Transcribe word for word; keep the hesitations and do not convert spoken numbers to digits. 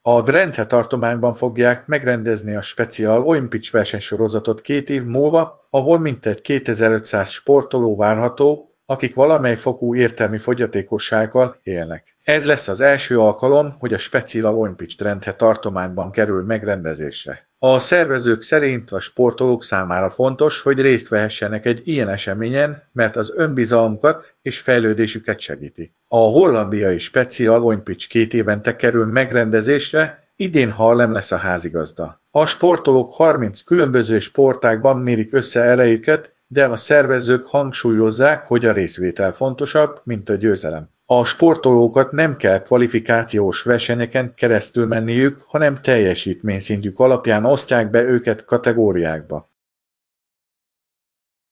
A Drenthe tartományban fogják megrendezni a Special Olympics versenysorozatot két év múlva, ahol mintegy kétezer-ötszáz sportoló várható, akik valamely fokú értelmi fogyatékossággal élnek. Ez lesz az első alkalom, hogy a Special Olympics Drenthe tartományban kerül megrendezésre. A szervezők szerint a sportolók számára fontos, hogy részt vehessenek egy ilyen eseményen, mert az önbizalmukat és fejlődésüket segíti. A hollandiai Special Olympics két évente kerül megrendezésre, idén Harlem lesz a házigazda. A sportolók harminc különböző sportágban mérik össze erejüket, de a szervezők hangsúlyozzák, hogy a részvétel fontosabb, mint a győzelem. A sportolókat nem kell kvalifikációs versenyeken keresztül menniük, hanem teljesítményszintjük alapján osztják be őket kategóriákba.